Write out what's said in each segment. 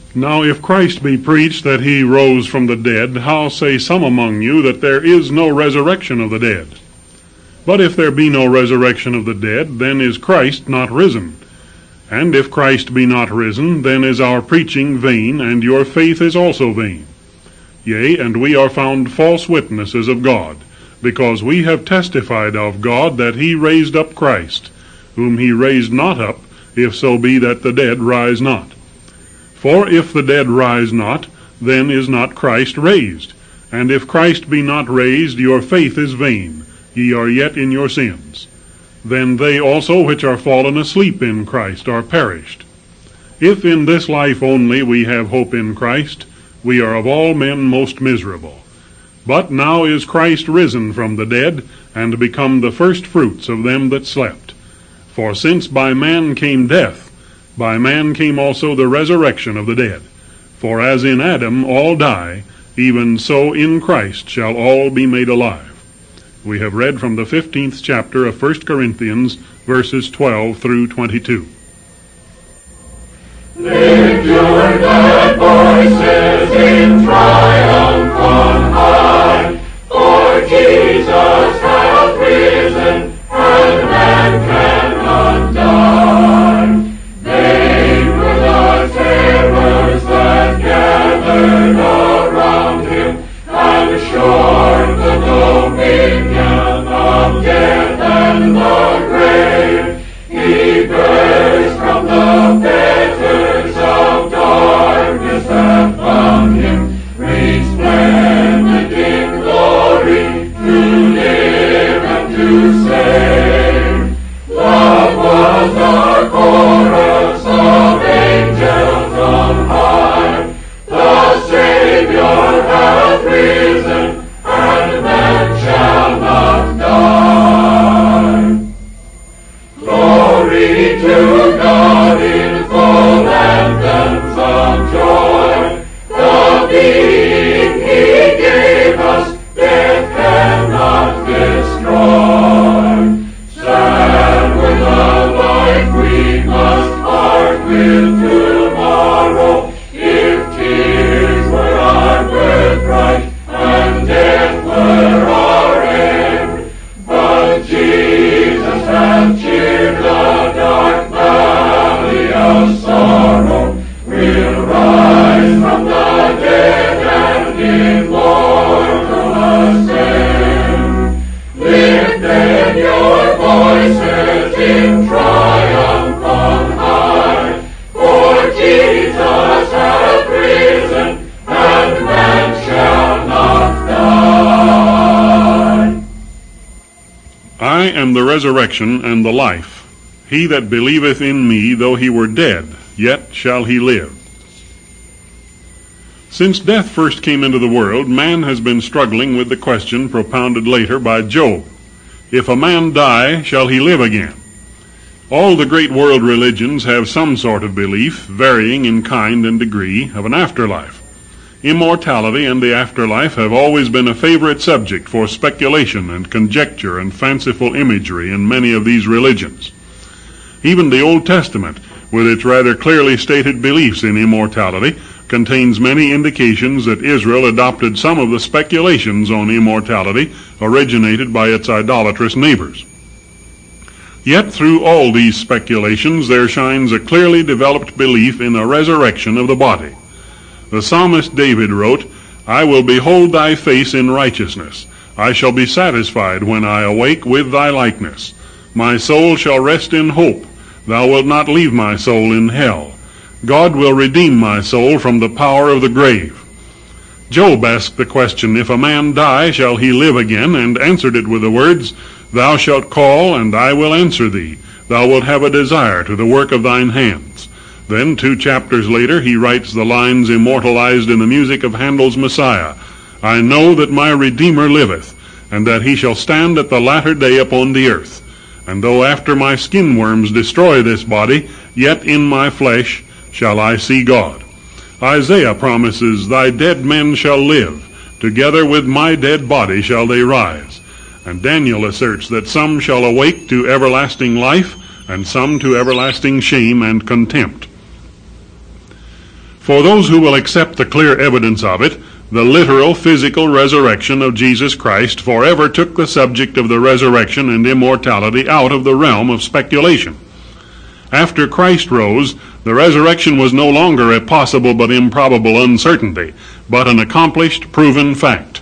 Now if Christ be preached that he rose from the dead, how say some among you that there is no resurrection of the dead? But if there be no resurrection of the dead, then is Christ not risen. And if Christ be not risen, then is our preaching vain, and your faith is also vain. Yea, and we are found false witnesses of God, because we have testified of God that he raised up Christ, whom he raised not up, if so be that the dead rise not. For if the dead rise not, then is not Christ raised. And if Christ be not raised, your faith is vain, ye are yet in your sins. Then they also which are fallen asleep in Christ are perished. If in this life only we have hope in Christ, we are of all men most miserable. But now is Christ risen from the dead, and become the first fruits of them that slept. For since by man came death, by man came also the resurrection of the dead. For as in Adam all die, even so in Christ shall all be made alive. We have read from the 15th chapter of 1 Corinthians, verses 12 through 22. Lift your glad voices in triumph on high, for Jesus hath risen, and man cannot die. Vain were the terrors that gathered around him, and short the dominion of death and the grave. He burst from the fetters of darkness that bound him, resplendent in glory, to live and to save. Love was the chorus of angels on high. The Savior hath risen, and man shall not die. Glory to God in full anthems of joy. The being he gave us, death cannot destroy. Sad with the life we must part with tomorrow, if tears were our birthright, and death were our end. But Jesus hath cheered the dark valley of sorrow, will rise from the dead and immortal ascend. Lift then your voices in triumph on high, for Jesus hath risen, and man shall not die. I am the resurrection and the life. He that believeth in me, though he were dead, yet shall he live. Since death first came into the world, man has been struggling with the question propounded later by Job. If a man die, shall he live again? All the great world religions have some sort of belief, varying in kind and degree, of an afterlife. Immortality and the afterlife have always been a favorite subject for speculation and conjecture and fanciful imagery in many of these religions. Even the Old Testament, with its rather clearly stated beliefs in immortality, contains many indications that Israel adopted some of the speculations on immortality originated by its idolatrous neighbors. Yet through all these speculations there shines a clearly developed belief in a resurrection of the body. The psalmist David wrote, I will behold thy face in righteousness. I shall be satisfied when I awake with thy likeness. My soul shall rest in hope. Thou wilt not leave my soul in hell. God will redeem my soul from the power of the grave. Job asked the question, if a man die, shall he live again? And answered it with the words, Thou shalt call, and I will answer thee. Thou wilt have a desire to the work of thine hands. Then 2 chapters later he writes the lines immortalized in the music of Handel's Messiah. I know that my Redeemer liveth, and that he shall stand at the latter day upon the earth. And though after my skin worms destroy this body, yet in my flesh shall I see God. Isaiah promises, Thy dead men shall live, together with my dead body shall they rise. And Daniel asserts that some shall awake to everlasting life, and some to everlasting shame and contempt. For those who will accept the clear evidence of it, the literal physical resurrection of Jesus Christ forever took the subject of the resurrection and immortality out of the realm of speculation. After Christ rose, the resurrection was no longer a possible but improbable uncertainty, but an accomplished, proven fact.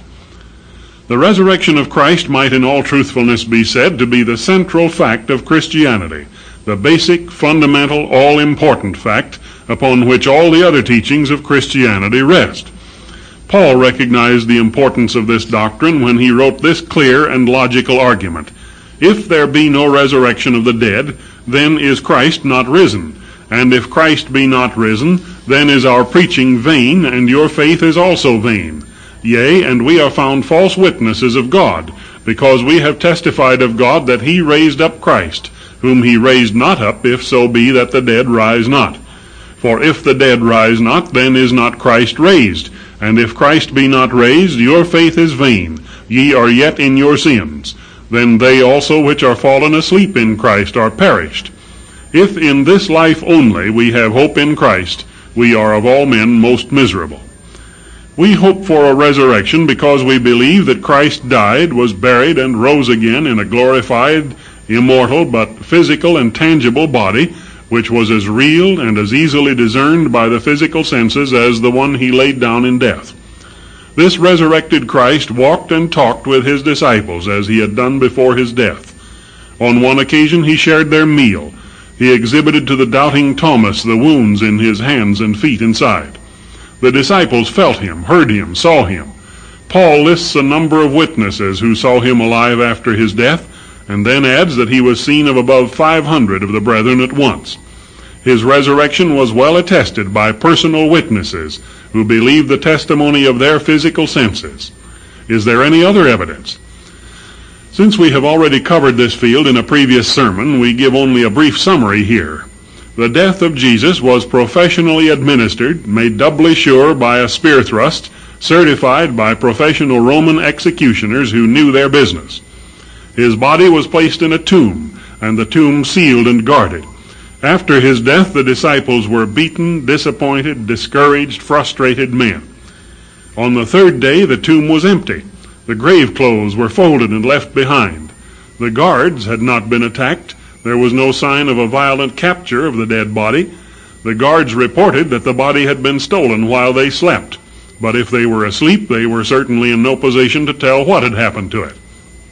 The resurrection of Christ might in all truthfulness be said to be the central fact of Christianity, the basic, fundamental, all-important fact upon which all the other teachings of Christianity rest. Paul recognized the importance of this doctrine when he wrote this clear and logical argument. If there be no resurrection of the dead, then is Christ not risen. And if Christ be not risen, then is our preaching vain, and your faith is also vain. Yea, and we are found false witnesses of God, because we have testified of God that he raised up Christ, whom he raised not up, if so be that the dead rise not. For if the dead rise not, then is not Christ raised. And if Christ be not raised, your faith is vain. Ye are yet in your sins. Then they also which are fallen asleep in Christ are perished. If in this life only we have hope in Christ, we are of all men most miserable. We hope for a resurrection because we believe that Christ died, was buried, and rose again in a glorified, immortal, but physical and tangible body, which was as real and as easily discerned by the physical senses as the one he laid down in death. This resurrected Christ walked and talked with his disciples as he had done before his death. On one occasion he shared their meal. He exhibited to the doubting Thomas the wounds in his hands and feet and side. The disciples felt him, heard him, saw him. Paul lists a number of witnesses who saw him alive after his death, and then adds that he was seen of above 500 of the brethren at once. His resurrection was well attested by personal witnesses who believed the testimony of their physical senses. Is there any other evidence? Since we have already covered this field in a previous sermon, we give only a brief summary here. The death of Jesus was professionally administered, made doubly sure by a spear thrust, certified by professional Roman executioners who knew their business. His body was placed in a tomb, and the tomb sealed and guarded. After his death, the disciples were beaten, disappointed, discouraged, frustrated men. On the third day, the tomb was empty. The grave clothes were folded and left behind. The guards had not been attacked. There was no sign of a violent capture of the dead body. The guards reported that the body had been stolen while they slept. But if they were asleep, they were certainly in no position to tell what had happened to it.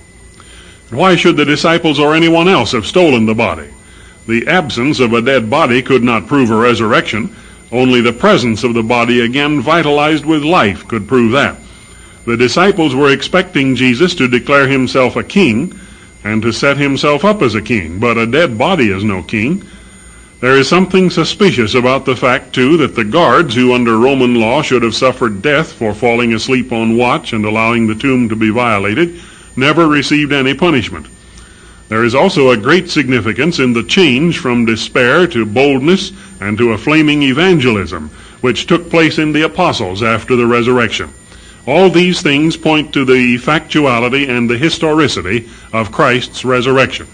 Why should the disciples or anyone else have stolen the body? The absence of a dead body could not prove a resurrection. Only the presence of the body again vitalized with life could prove that. The disciples were expecting Jesus to declare himself a king and to set himself up as a king, but a dead body is no king. There is something suspicious about the fact, too, that the guards, who under Roman law should have suffered death for falling asleep on watch and allowing the tomb to be violated, never received any punishment. There is also a great significance in the change from despair to boldness and to a flaming evangelism, which took place in the apostles after the resurrection. All these things point to the factuality and the historicity of Christ's resurrection.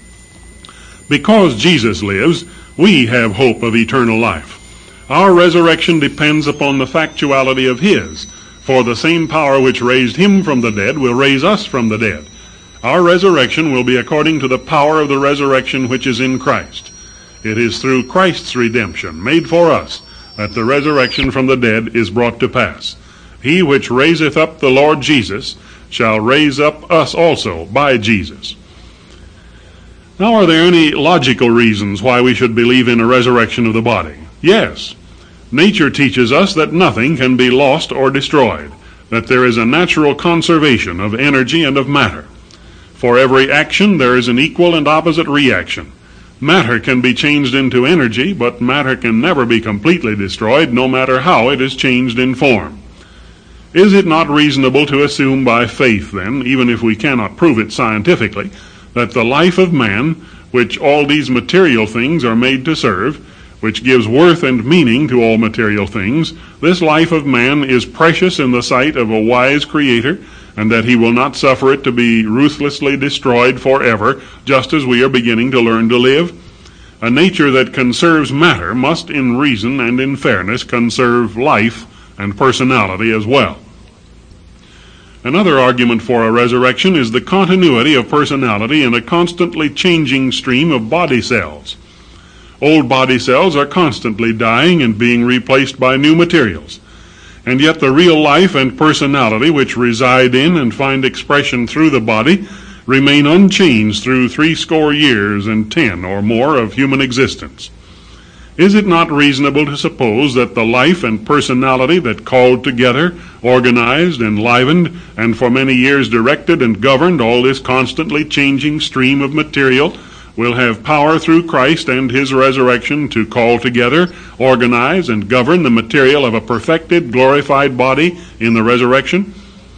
Because Jesus lives, we have hope of eternal life. Our resurrection depends upon the factuality of his, for the same power which raised him from the dead will raise us from the dead. Our resurrection will be according to the power of the resurrection which is in Christ. It is through Christ's redemption, made for us, that the resurrection from the dead is brought to pass. He which raiseth up the Lord Jesus shall raise up us also by Jesus. Now, are there any logical reasons why we should believe in a resurrection of the body? Yes. Nature teaches us that nothing can be lost or destroyed, that there is a natural conservation of energy and of matter. For every action there is an equal and opposite reaction. Matter can be changed into energy, but matter can never be completely destroyed, no matter how it is changed in form. Is it not reasonable to assume by faith, then, even if we cannot prove it scientifically, that the life of man, which all these material things are made to serve, which gives worth and meaning to all material things, this life of man is precious in the sight of a wise Creator, and that he will not suffer it to be ruthlessly destroyed forever, just as we are beginning to learn to live? A nature that conserves matter must in reason and in fairness conserve life and personality as well. Another argument for a resurrection is the continuity of personality in a constantly changing stream of body cells. Old body cells are constantly dying and being replaced by new materials, and yet the real life and personality which reside in and find expression through the body remain unchanged through 70 years and 10 or more of human existence. Is it not reasonable to suppose that the life and personality that called together, organized, enlivened, and for many years directed and governed all this constantly changing stream of material will have power through Christ and his resurrection to call together, organize, and govern the material of a perfected, glorified body in the resurrection?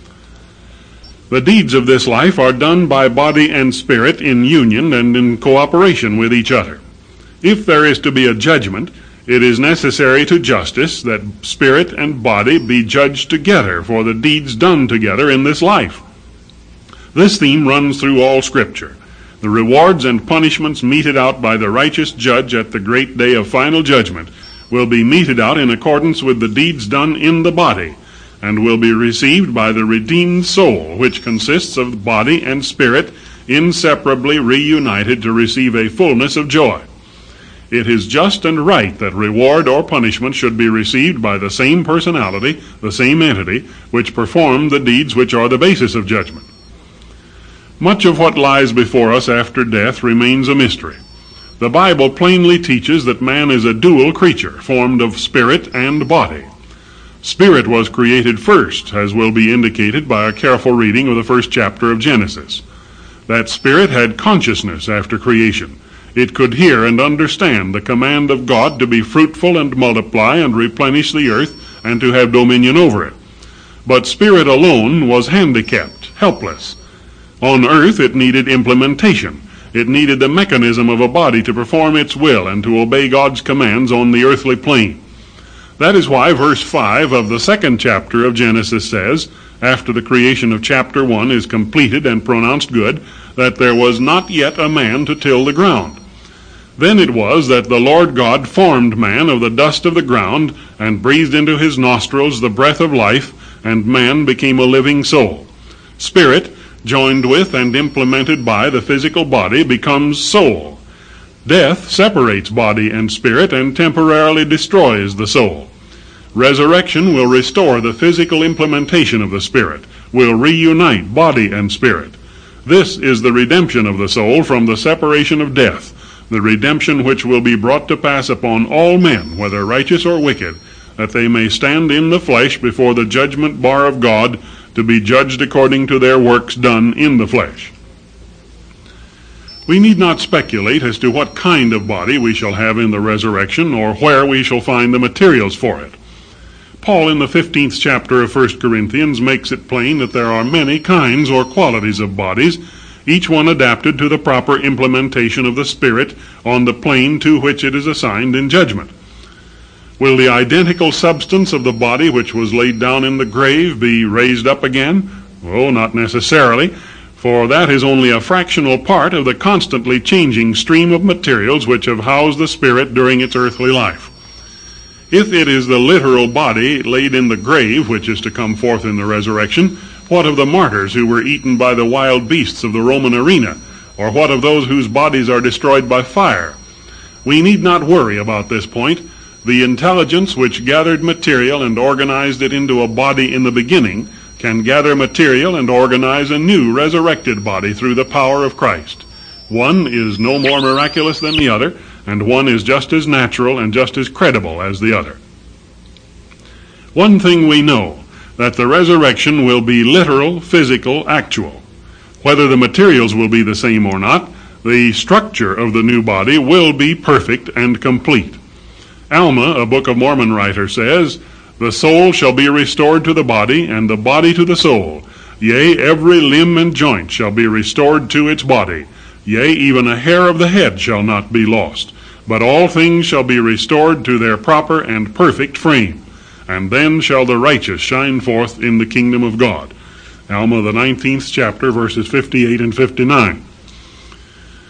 The deeds of this life are done by body and spirit in union and in cooperation with each other. If there is to be a judgment, it is necessary to justice that spirit and body be judged together for the deeds done together in this life. This theme runs through all Scripture. The rewards and punishments meted out by the righteous judge at the great day of final judgment will be meted out in accordance with the deeds done in the body, and will be received by the redeemed soul, which consists of body and spirit inseparably reunited to receive a fullness of joy. It is just and right that reward or punishment should be received by the same personality, the same entity, which performed the deeds which are the basis of judgment. Much of what lies before us after death remains a mystery. The Bible plainly teaches that man is a dual creature, formed of spirit and body. Spirit was created first, as will be indicated by a careful reading of the first chapter of Genesis. That spirit had consciousness after creation. It could hear and understand the command of God to be fruitful and multiply and replenish the earth and to have dominion over it. But spirit alone was handicapped, helpless. On earth it needed implementation. It needed the mechanism of a body to perform its will and to obey God's commands on the earthly plane. That is why verse 5 of the second chapter of Genesis says, after the creation of chapter 1 is completed and pronounced good, that there was not yet a man to till the ground. Then it was that the Lord God formed man of the dust of the ground and breathed into his nostrils the breath of life, and man became a living soul. Spirit, joined with and implemented by the physical body, becomes soul. Death separates body and spirit and temporarily destroys the soul. Resurrection will restore the physical implementation of the spirit, will reunite body and spirit. This is the redemption of the soul from the separation of death, the redemption which will be brought to pass upon all men, whether righteous or wicked, that they may stand in the flesh before the judgment bar of God, to be judged according to their works done in the flesh. We need not speculate as to what kind of body we shall have in the resurrection, or where we shall find the materials for it. Paul, in the 15th chapter of 1 Corinthians, makes it plain that there are many kinds or qualities of bodies, each one adapted to the proper implementation of the Spirit on the plane to which it is assigned in judgment. Will the identical substance of the body which was laid down in the grave be raised up again? Oh, not necessarily, for that is only a fractional part of the constantly changing stream of materials which have housed the Spirit during its earthly life. If it is the literal body laid in the grave which is to come forth in the resurrection, what of the martyrs who were eaten by the wild beasts of the Roman arena? Or what of those whose bodies are destroyed by fire? We need not worry about this point. The intelligence which gathered material and organized it into a body in the beginning can gather material and organize a new resurrected body through the power of Christ. One is no more miraculous than the other, and one is just as natural and just as credible as the other. One thing we know, that the resurrection will be literal, physical, actual. Whether the materials will be the same or not, the structure of the new body will be perfect and complete. Alma, a Book of Mormon writer, says, "The soul shall be restored to the body, and the body to the soul. Yea, every limb and joint shall be restored to its body. Yea, even a hair of the head shall not be lost. But all things shall be restored to their proper and perfect frame. And then shall the righteous shine forth in the kingdom of God." Alma, the 19th chapter, verses 58 and 59.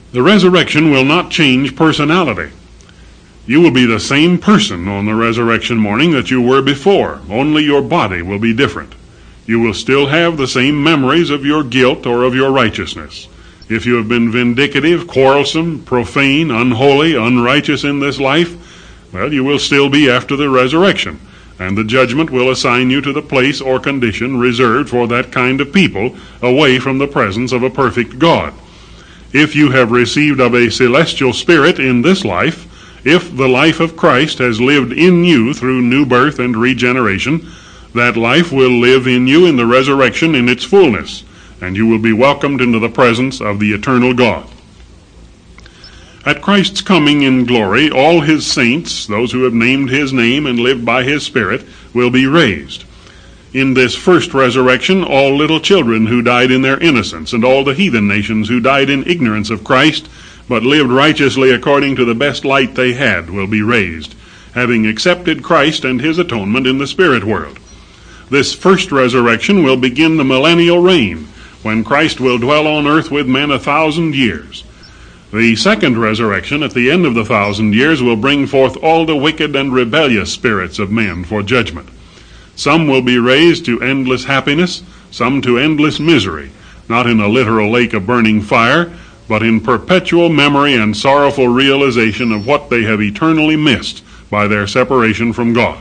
The resurrection will not change personality. You will be the same person on the resurrection morning that you were before, only your body will be different. You will still have the same memories of your guilt or of your righteousness. If you have been vindictive, quarrelsome, profane, unholy, unrighteous in this life, well, you will still be after the resurrection, and the judgment will assign you to the place or condition reserved for that kind of people, away from the presence of a perfect God. If you have received of a celestial spirit in this life, if the life of Christ has lived in you through new birth and regeneration, that life will live in you in the resurrection in its fullness, and you will be welcomed into the presence of the eternal God. At Christ's coming in glory, all his saints, those who have named his name and lived by his Spirit, will be raised. In this first resurrection, all little children who died in their innocence, and all the heathen nations who died in ignorance of Christ, but lived righteously according to the best light they had, will be raised, having accepted Christ and his atonement in the spirit world. This first resurrection will begin the millennial reign, when Christ will dwell on earth with men 1,000 years. The second resurrection, at the end of the 1,000 years, will bring forth all the wicked and rebellious spirits of men for judgment. Some will be raised to endless happiness, some to endless misery, not in a literal lake of burning fire, but in perpetual memory and sorrowful realization of what they have eternally missed by their separation from God.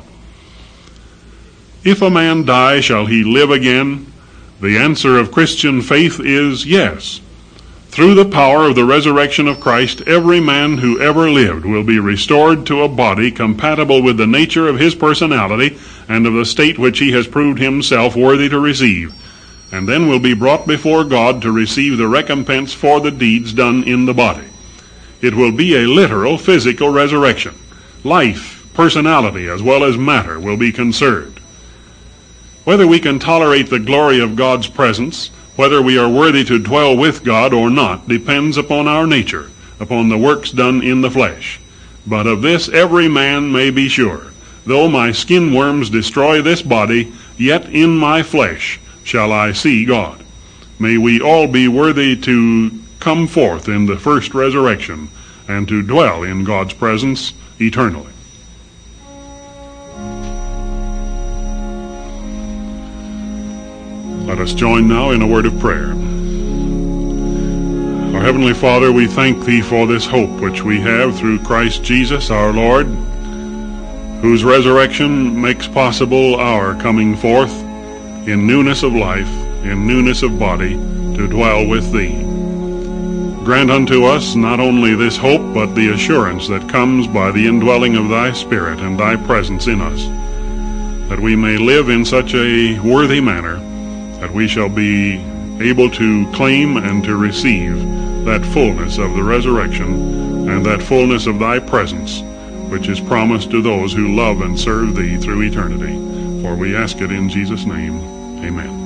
If a man die, shall he live again? The answer of Christian faith is yes. Through the power of the resurrection of Christ, every man who ever lived will be restored to a body compatible with the nature of his personality and of the state which he has proved himself worthy to receive, and then will be brought before God to receive the recompense for the deeds done in the body. It will be a literal physical resurrection. Life, personality, as well as matter will be conserved. Whether we can tolerate the glory of God's presence, whether we are worthy to dwell with God or not, depends upon our nature, upon the works done in the flesh. But of this every man may be sure. Though my skin worms destroy this body, yet in my flesh shall I see God. May we all be worthy to come forth in the first resurrection and to dwell in God's presence eternally. Let us join now in a word of prayer. Our Heavenly Father, we thank Thee for this hope which we have through Christ Jesus our Lord, whose resurrection makes possible our coming forth in newness of life, in newness of body, to dwell with Thee. Grant unto us not only this hope, but the assurance that comes by the indwelling of Thy Spirit and Thy presence in us, that we may live in such a worthy manner that we shall be able to claim and to receive that fullness of the resurrection and that fullness of Thy presence, which is promised to those who love and serve Thee through eternity. For we ask it in Jesus' name. Amen.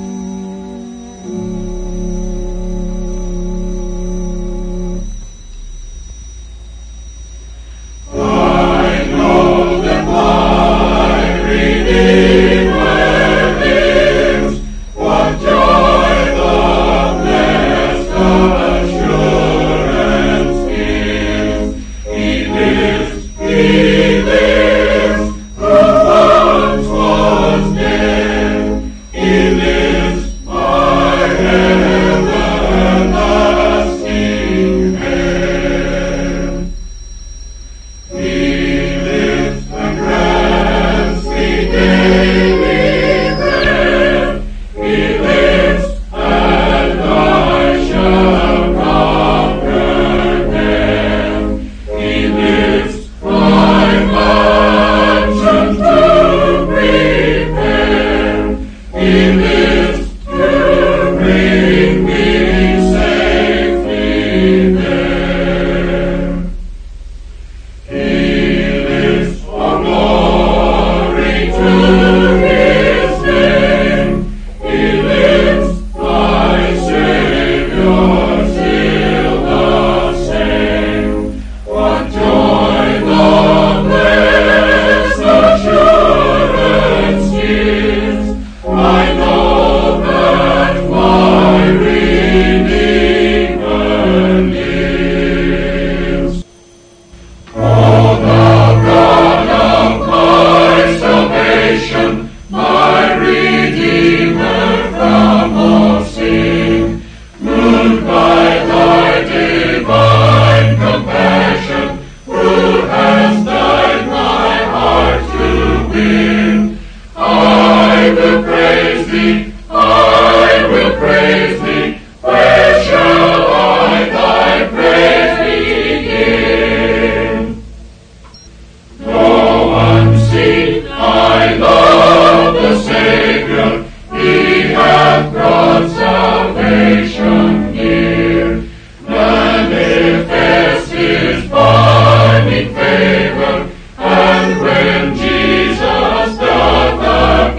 Redeemer lives.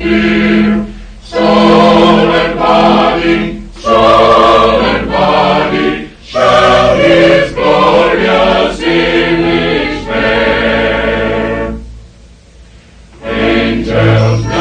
appear. Soul and body shall his glorious image bear. Angels